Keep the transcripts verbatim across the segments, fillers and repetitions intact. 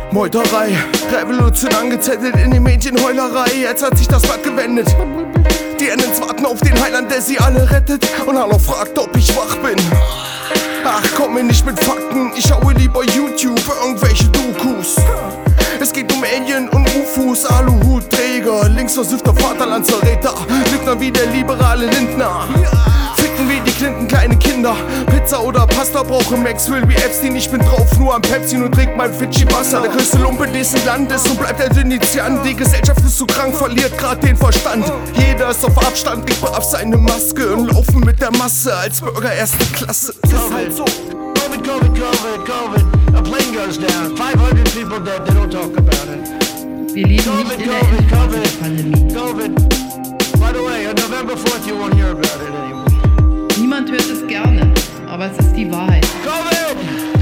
Meuterei, Revolution angezettelt in die Medienheulerei. Jetzt hat sich das Blatt gewendet. Die Ennens warten auf den Heiland, der sie alle rettet. Und Hallo fragt, ob ich wach bin. Ach, komm mir nicht mit Fakten, ich schaue lieber YouTube, irgendwelche Dokus. Es geht um Alien und U F Os, Aluhutträger, linksversiffter Vaterlandsverräter, Lügner wie der liberale Lindner. Ficken wie die Clinton kleine Kinder, Pizza oder Pasta brauche Maxwell wie Epstein. Ich bin drauf nur am Pepsi und trink mein Fidschi-Wasser. Der größte Lumpe dieses Landes und bleibt als Initiant. Die Gesellschaft ist zu krank, verliert grad den Verstand. Jeder ist auf Abstand, trägt brav seine Maske und laufen mit der Masse als Bürger erste Klasse. Das ist halt so. Covid, Covid, Covid, Covid. A plane goes down. five hundred people dead. They don't talk about it. Wir leben nicht in der Endphase der Pandemie. Covid. By the way, on November fourth you won't hear about it anymore. Niemand hört es gerne, aber es ist die Wahrheit. Covid!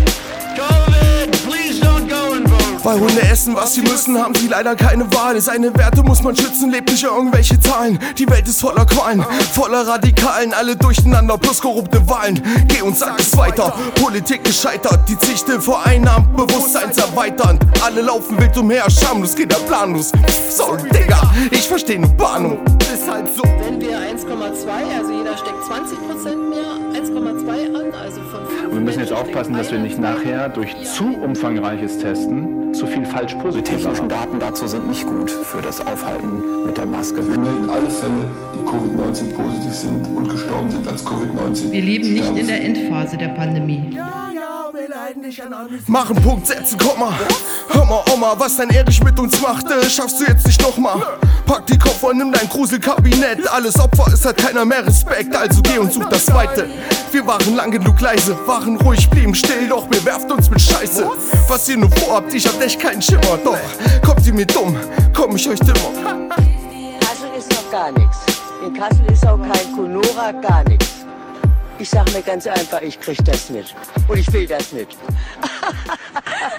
Covid! Please don't go and vote! Weil Hunde essen, was sie müssen, haben sie leider keine Wahl. Seine Werte muss man schützen, lebt nicht irgendwelche Zahlen. Die Welt ist voller Qualen, voller Radikalen, alle durcheinander, plus korrupte Wahlen. Geh und sag es weiter, Politik gescheitert, die Zichte vereinnahmt, bewusstseinserweiternd. Alle laufen wild umher, schamlos geht der planlos. So, Digga, ich versteh nur Bahnhof. Ist halt so. Wenn wir eins Komma zwei, also jeder steckt zwanzig Prozent mehr, eins Komma zwei an, also von fünf. Wir müssen jetzt aufpassen, dass wir nicht nachher durch zu umfangreiches Testen zu viel falsch positiv Technische haben. Daten dazu sind nicht gut für das Aufhalten mit der Maske. Wir melden alle Fälle, die Covid neunzehn positiv sind und gestorben sind als Covid neunzehn. Wir leben nicht in der Endphase der Pandemie. Machen Punkt, setzen, Komma. Hör mal, Oma, was dein Erich mit uns machte, schaffst du jetzt nicht nochmal. Pack die Koffer, nimm dein Gruselkabinett. Alles Opfer, es hat keiner mehr Respekt, also geh und such das Zweite. Wir waren lang genug leise, waren ruhig, blieben still, doch ihr werft uns mit Scheiße. Was ihr nur vorhabt, ich hab echt keinen Schimmer, doch kommt ihr mir dumm, komm ich euch dimmer. Kassel ist noch gar nichts. In Kassel ist auch kein Kunora, gar nichts. Ich sag mir ganz einfach, ich krieg das nicht. Und ich will das nicht.